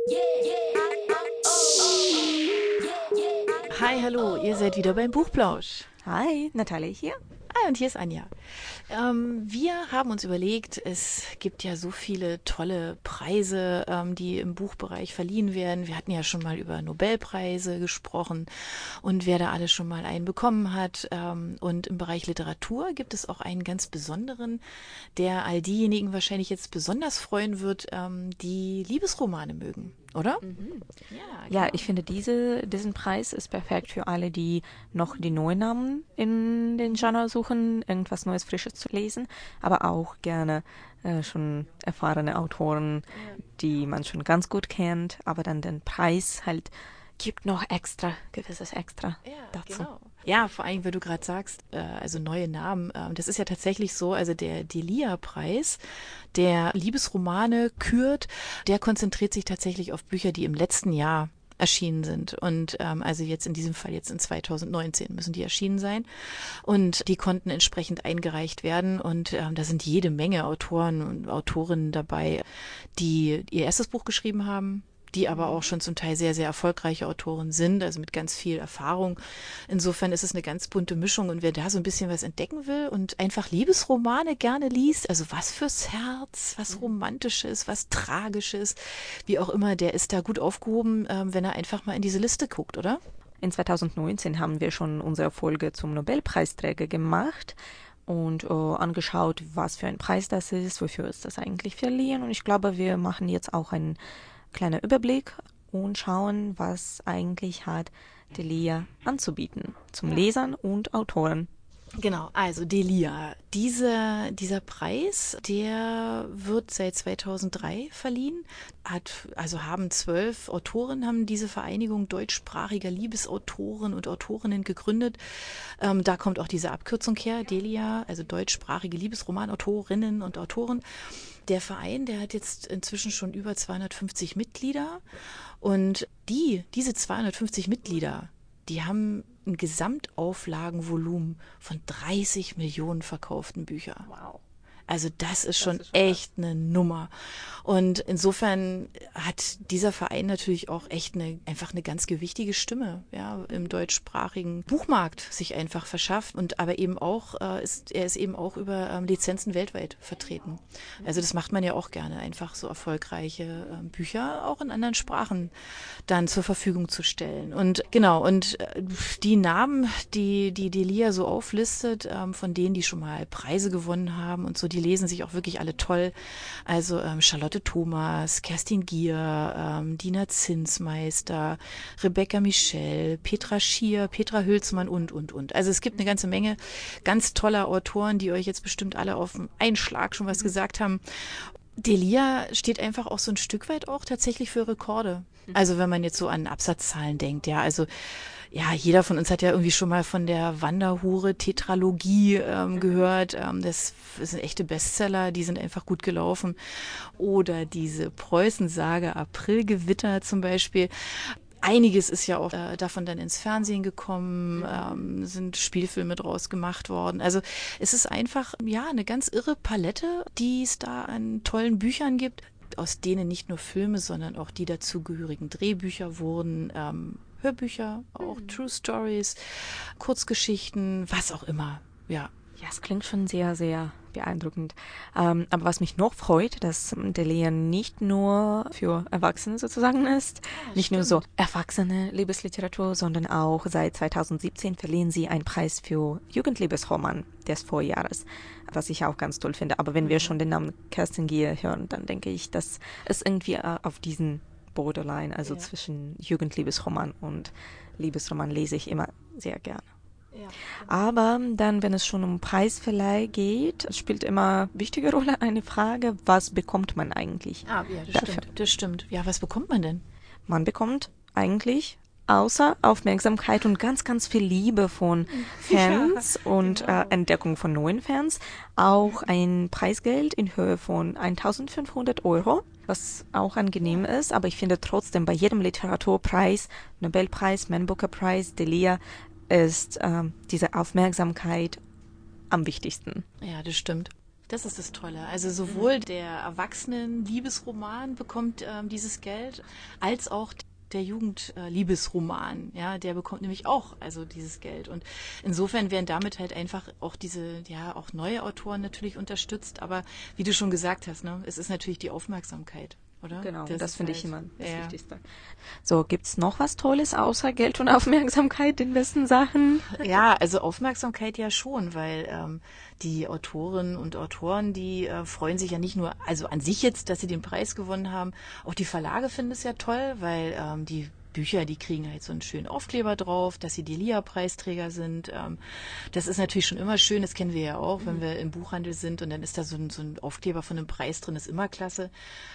Hi, hallo, ihr seid wieder beim Buchplausch. Hi, Natalie hier. Ah, und hier ist Anja. Wir haben uns überlegt, es gibt ja so viele tolle Preise, die im Buchbereich verliehen werden. Wir hatten ja schon mal über Nobelpreise gesprochen und wer da alles schon mal einen bekommen hat. Und im Bereich Literatur gibt es auch einen ganz besonderen, der all diejenigen wahrscheinlich jetzt besonders freuen wird, die Liebesromane mögen, oder? Ja, ich finde, diesen Preis ist perfekt für alle, die noch die neuen Namen in den Genre suchen, irgendwas Neues, Frisches zu lesen, aber auch gerne schon erfahrene Autoren, die man schon ganz gut kennt, aber dann den Preis halt gibt noch gewisses Extra dazu. Genau. Ja, vor allem, weil du gerade sagst, also neue Namen, das ist ja tatsächlich so, also der Delia-Preis, der Liebesromane kürt, der konzentriert sich tatsächlich auf Bücher, die im letzten Jahr erschienen sind. Und also jetzt in diesem Fall jetzt in 2019 müssen die erschienen sein. Und die konnten entsprechend eingereicht werden. Und da sind jede Menge Autoren und Autorinnen dabei, die ihr erstes Buch geschrieben haben, die aber auch schon zum Teil sehr, sehr erfolgreiche Autoren sind, also mit ganz viel Erfahrung. Insofern ist es eine ganz bunte Mischung und wer da so ein bisschen was entdecken will und einfach Liebesromane gerne liest, also was fürs Herz, was Romantisches, was Tragisches, wie auch immer, der ist da gut aufgehoben, wenn er einfach mal in diese Liste guckt, oder? In 2019 haben wir schon unsere Folge zum Nobelpreisträger gemacht und angeschaut, was für ein Preis das ist, wofür ist das eigentlich verliehen. Und ich glaube, wir machen jetzt auch einen kleinen Überblick und schauen, was eigentlich hat Delia anzubieten zum Lesern und Autoren. Genau, also Delia. Dieser Preis, der wird seit 2003 verliehen. Haben 12 Autoren, haben diese Vereinigung deutschsprachiger Liebesautoren und Autorinnen gegründet. Da kommt auch diese Abkürzung her, Delia, also deutschsprachige Liebesromanautorinnen und Autoren. Der Verein, der hat jetzt inzwischen schon über 250 Mitglieder und diese 250 Mitglieder, die haben ein Gesamtauflagenvolumen von 30 Millionen verkauften Bücher. Wow. Also das ist schon echt eine Nummer. Und insofern hat dieser Verein natürlich auch echt einfach eine ganz gewichtige Stimme, ja, im deutschsprachigen Buchmarkt sich einfach verschafft und aber eben auch er ist eben auch über Lizenzen weltweit vertreten. Also das macht man ja auch gerne, einfach so erfolgreiche Bücher auch in anderen Sprachen dann zur Verfügung zu stellen. Und genau, und die Namen, die Delia so auflistet, von denen, die schon mal Preise gewonnen haben und so, die lesen sich auch wirklich alle toll. Also Charlotte Thomas, Kerstin Gier, Dina Zinsmeister, Rebecca Michel, Petra Schier, Petra Hülsmann und. Also es gibt eine ganze Menge ganz toller Autoren, die euch jetzt bestimmt alle auf einen Schlag schon was gesagt haben. Delia steht einfach auch so ein Stück weit auch tatsächlich für Rekorde. Also wenn man jetzt so an Absatzzahlen denkt, ja, also ja, jeder von uns hat ja irgendwie schon mal von der Wanderhure-Tetralogie gehört. Das sind echte Bestseller, die sind einfach gut gelaufen. Oder diese Preußensage Aprilgewitter zum Beispiel. Einiges ist ja auch davon dann ins Fernsehen gekommen, sind Spielfilme draus gemacht worden. Also es ist einfach, ja, eine ganz irre Palette, die es da an tollen Büchern gibt, aus denen nicht nur Filme, sondern auch die dazugehörigen Drehbücher wurden, Hörbücher, auch True Stories, Kurzgeschichten, was auch immer, ja. Ja, es klingt schon sehr, sehr beeindruckend. Aber was mich noch freut, dass Delia nicht nur für Erwachsene sozusagen ist, nicht nur so erwachsene Liebesliteratur, sondern auch seit 2017 verliehen sie einen Preis für Jugendliebesroman des Vorjahres, was ich auch ganz toll finde. Aber wenn wir schon den Namen Kerstin Gier hören, dann denke ich, dass es irgendwie auf diesen Borderline, also zwischen Jugendliebesroman und Liebesroman, lese ich immer sehr gerne. Ja. Aber dann, wenn es schon um Preisverleih geht, spielt immer wichtige Rolle eine Frage, was bekommt man eigentlich? Ja, das stimmt. Ja, was bekommt man denn? Man bekommt eigentlich außer Aufmerksamkeit und ganz, ganz viel Liebe von Fans und Entdeckung von neuen Fans auch ein Preisgeld in Höhe von 1.500 Euro, was auch angenehm ist. Aber ich finde trotzdem bei jedem Literaturpreis, Nobelpreis, Man Booker Prize, Delia, ist diese Aufmerksamkeit am wichtigsten. Ja, das stimmt. Das ist das Tolle. Also sowohl der Erwachsenen-Liebesroman bekommt dieses Geld, als auch der Jugendliebesroman, ja, der bekommt nämlich auch also dieses Geld. Und insofern werden damit halt einfach auch diese, ja, auch neue Autoren natürlich unterstützt. Aber wie du schon gesagt hast, ne, es ist natürlich die Aufmerksamkeit, oder? Genau, das finde ich immer das ja. Wichtigste. So, gibt's noch was Tolles außer Geld und Aufmerksamkeit in besten Sachen? Ja, also Aufmerksamkeit ja schon, weil die Autorinnen und Autoren, die freuen sich ja nicht nur, also an sich jetzt, dass sie den Preis gewonnen haben, auch die Verlage finden es ja toll, weil die Bücher, die kriegen halt so einen schönen Aufkleber drauf, dass sie Delia-Preisträger sind. Das ist natürlich schon immer schön, das kennen wir ja auch, wenn wir im Buchhandel sind und dann ist da so ein Aufkleber von einem Preis drin, ist immer klasse.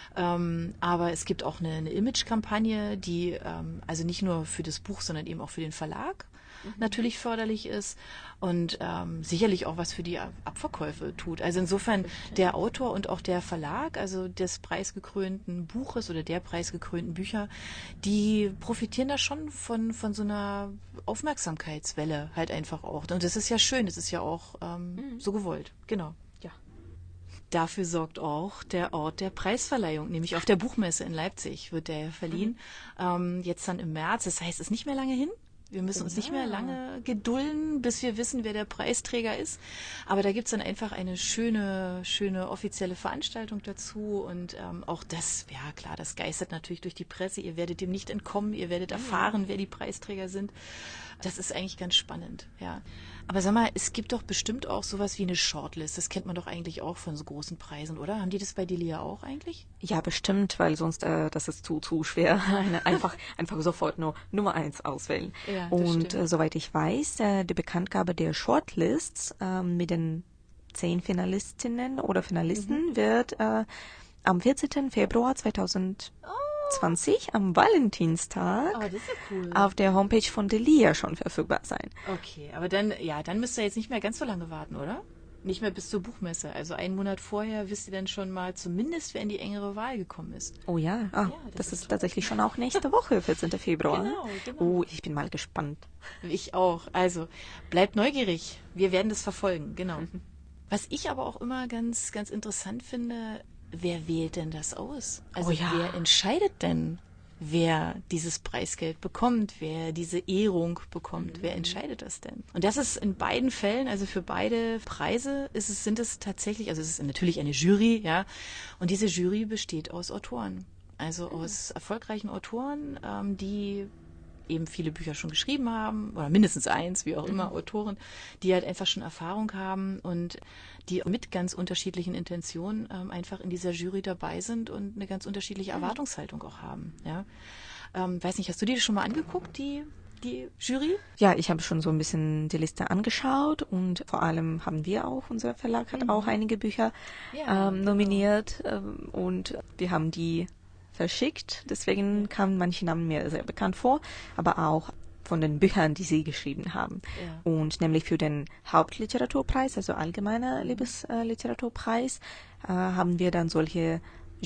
Aber es gibt auch eine Image-Kampagne, die also nicht nur für das Buch, sondern eben auch für den Verlag natürlich förderlich ist und sicherlich auch was für die Abverkäufe tut. Also insofern der Autor und auch der Verlag, also des preisgekrönten Buches oder der preisgekrönten Bücher, die profitieren da schon von so einer Aufmerksamkeitswelle halt einfach auch. Und das ist ja schön, das ist ja auch so gewollt. Genau. Ja. Dafür sorgt auch der Ort der Preisverleihung, nämlich auf der Buchmesse in Leipzig wird der verliehen. Jetzt dann im März, das heißt, es ist nicht mehr lange hin. Wir müssen uns nicht mehr lange gedulden, bis wir wissen, wer der Preisträger ist. Aber da gibt's dann einfach eine schöne offizielle Veranstaltung dazu. Und auch das, ja klar, das geistert natürlich durch die Presse. Ihr werdet dem nicht entkommen, ihr werdet erfahren, wer die Preisträger sind. Das ist eigentlich ganz spannend, ja. Aber sag mal, es gibt doch bestimmt auch sowas wie eine Shortlist. Das kennt man doch eigentlich auch von so großen Preisen, oder? Haben die das bei Delia auch eigentlich? Ja, bestimmt, weil sonst das ist zu schwer. einfach sofort nur Nummer 1 auswählen. Ja, das und stimmt. Soweit ich weiß, die Bekanntgabe der Shortlists mit den 10 Finalistinnen oder Finalisten wird am 14. Februar 2020 am Valentinstag Oh, das ist ja cool. auf der Homepage von Delia schon verfügbar sein. Okay, aber dann müsst ihr jetzt nicht mehr ganz so lange warten, oder? Nicht mehr bis zur Buchmesse. Also einen Monat vorher wisst ihr dann schon mal zumindest, wer in die engere Wahl gekommen ist. Oh ja, das das ist ist tatsächlich schon auch nächste Woche, 14. Februar. Genau. Oh, ich bin mal gespannt. Ich auch. Also bleibt neugierig. Wir werden das verfolgen, genau. Was ich aber auch immer ganz, ganz interessant finde, wer wählt denn das aus? Also Oh ja. wer entscheidet denn, wer dieses Preisgeld bekommt, wer diese Ehrung bekommt? Wer entscheidet das denn? Und das ist in beiden Fällen, also für beide Preise, sind es tatsächlich, also es ist natürlich eine Jury, ja, und diese Jury besteht aus Autoren. Also aus erfolgreichen Autoren, die eben viele Bücher schon geschrieben haben, oder mindestens eins, wie auch immer, Autoren, die halt einfach schon Erfahrung haben und die mit ganz unterschiedlichen Intentionen einfach in dieser Jury dabei sind und eine ganz unterschiedliche Erwartungshaltung auch haben. Ja? Weiß nicht, hast du dir das schon mal angeguckt, die Jury? Ja, ich habe schon so ein bisschen die Liste angeschaut und vor allem haben wir auch, unser Verlag hat auch einige Bücher nominiert und wir haben die verschickt. Deswegen kamen manche Namen mir sehr bekannt vor, aber auch von den Büchern, die sie geschrieben haben. Ja. Und nämlich für den Hauptliteraturpreis, also allgemeiner Liebesliteraturpreis, haben wir dann solche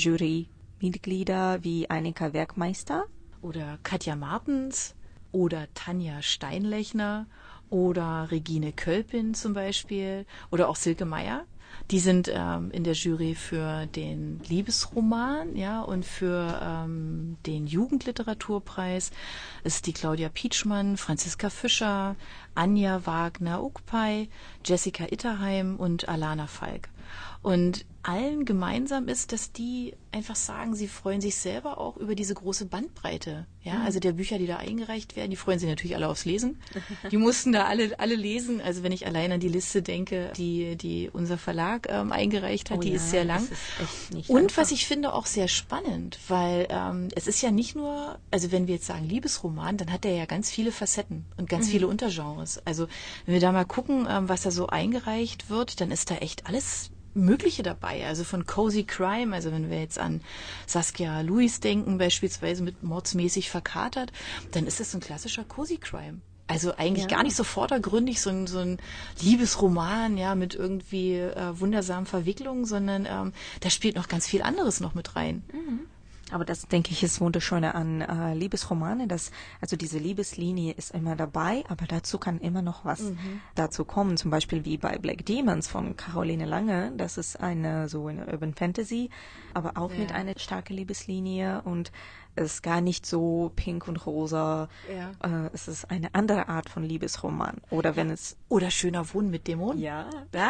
Jurymitglieder wie Annika Werkmeister. Oder Katja Martens oder Tanja Steinlechner oder Regine Kölpin zum Beispiel oder auch Silke Meyer. Die sind in der Jury für den Liebesroman, ja, und für den Jugendliteraturpreis ist die Claudia Pietschmann, Franziska Fischer, Anja Wagner-Ukpay, Jessica Itterheim und Alana Falk. Und allen gemeinsam ist, dass die einfach sagen, sie freuen sich selber auch über diese große Bandbreite. Ja, also der Bücher, die da eingereicht werden, die freuen sich natürlich alle aufs Lesen. Die mussten da alle lesen. Also wenn ich allein an die Liste denke, die unser Verlag eingereicht hat, die ist sehr lang. Das ist echt nicht Und einfach. was ich finde auch sehr spannend, weil es ist ja nicht nur, also wenn wir jetzt sagen Liebesroman, dann hat der ja ganz viele Facetten und ganz viele Untergenres. Also wenn wir da mal gucken, was da so eingereicht wird, dann ist da echt alles Mögliche dabei, also von Cozy Crime, also wenn wir jetzt an Saskia Lewis denken, beispielsweise mit Mordsmäßig verkatert, dann ist das so ein klassischer Cozy Crime. Also eigentlich gar nicht so vordergründig, so ein Liebesroman, ja, mit irgendwie wundersamen Verwicklungen, sondern da spielt noch ganz viel anderes noch mit rein. Aber das, denke ich, ist wunderschöne an Liebesromane, dass also diese Liebeslinie ist immer dabei, aber dazu kann immer noch was dazu kommen. Zum Beispiel wie bei Black Demons von Caroline Lange. Das ist eine Urban Fantasy, aber auch mit einer starken Liebeslinie und es ist gar nicht so pink und rosa. Ja. Es ist eine andere Art von Liebesroman. Oder wenn es... Oder Schöner Wohnen mit Dämonen. Ja.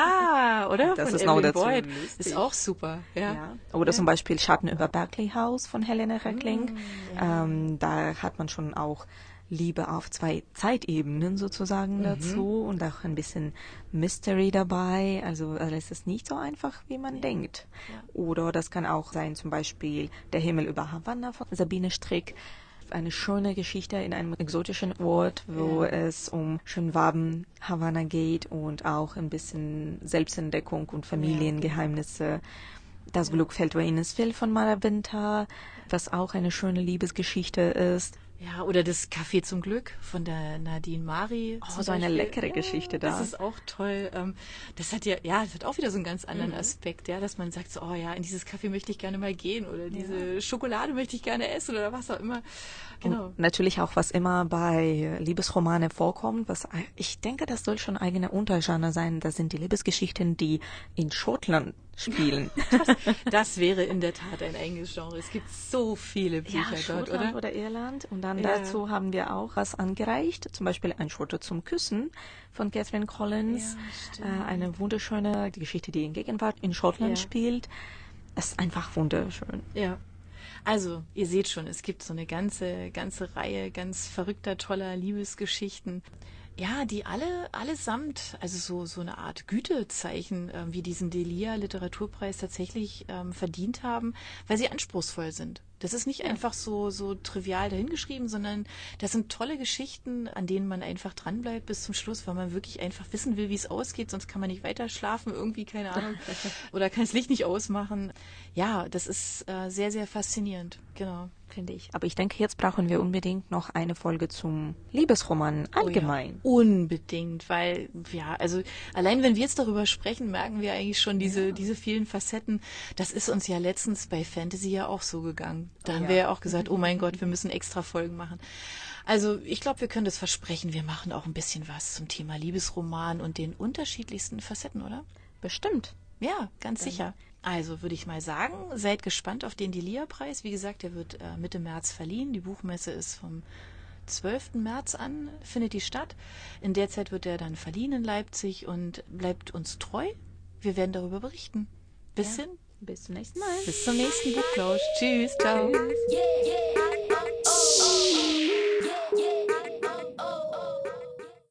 Oder? Das von ist noch Evelyn dazu Boyd. lustig. Ist auch super. Ja. Oder zum Beispiel Schatten über Berkeley House von Helena Reckling. Da hat man schon auch Liebe auf 2 Zeitebenen sozusagen dazu und auch ein bisschen Mystery dabei. Also es ist nicht so einfach, wie man denkt. Ja. Oder das kann auch sein, zum Beispiel Der Himmel über Havanna von Sabine Strick. Eine schöne Geschichte in einem exotischen Ort, wo es um Schönwaben Havanna geht und auch ein bisschen Selbstentdeckung und Familiengeheimnisse. Das Glück fällt wo ins Fell von Mara Winter, was auch eine schöne Liebesgeschichte ist. Ja, oder das Café zum Glück von der Nadine Mari. Oh, so eine leckere Geschichte da. Das ist auch toll. Das hat das hat auch wieder so einen ganz anderen Aspekt, ja, dass man sagt so, oh ja, in dieses Café möchte ich gerne mal gehen oder diese Schokolade möchte ich gerne essen oder was auch immer. Genau. Und natürlich auch, was immer bei Liebesromane vorkommt, was ich denke, das soll schon eigene Untergenre sein. Das sind die Liebesgeschichten, die in Schottland spielen. Das wäre in der Tat ein eigenes Genre. Es gibt so viele Bücher dort, Schottland oder Irland. Und dann dazu haben wir auch was angereicht, zum Beispiel Ein Schotte zum Küssen von Catherine Collins. Eine wunderschöne Geschichte, die in Gegenwart in Schottland spielt. Es ist einfach wunderschön. Ja. Also, ihr seht schon, es gibt so eine ganze Reihe ganz verrückter, toller Liebesgeschichten. Ja, die allesamt, also so eine Art Gütezeichen, wie diesen Delia Literaturpreis tatsächlich verdient haben, weil sie anspruchsvoll sind. Das ist nicht einfach so trivial dahingeschrieben, sondern das sind tolle Geschichten, an denen man einfach dranbleibt bis zum Schluss, weil man wirklich einfach wissen will, wie es ausgeht, sonst kann man nicht weiter schlafen, irgendwie, keine Ahnung, oder kann das Licht nicht ausmachen. Ja, das ist sehr, sehr faszinierend, genau. Finde ich. Aber ich denke, jetzt brauchen wir unbedingt noch eine Folge zum Liebesroman allgemein. Oh ja, unbedingt, weil, also allein wenn wir jetzt darüber sprechen, merken wir eigentlich schon diese vielen Facetten. Das ist uns ja letztens bei Fantasy ja auch so gegangen. Da haben wir ja auch gesagt, oh mein Gott, wir müssen extra Folgen machen. Also ich glaube, wir können das versprechen, wir machen auch ein bisschen was zum Thema Liebesroman und den unterschiedlichsten Facetten, oder? Bestimmt. Ja, ganz sicher. Also würde ich mal sagen, seid gespannt auf den Delia-Preis. Wie gesagt, der wird Mitte März verliehen. Die Buchmesse ist vom 12. März an, findet die statt. In der Zeit wird er dann verliehen in Leipzig und bleibt uns treu. Wir werden darüber berichten. Bis zum nächsten Mal. Bis zum nächsten Buchplausch. Tschüss, ciao. Tschüss.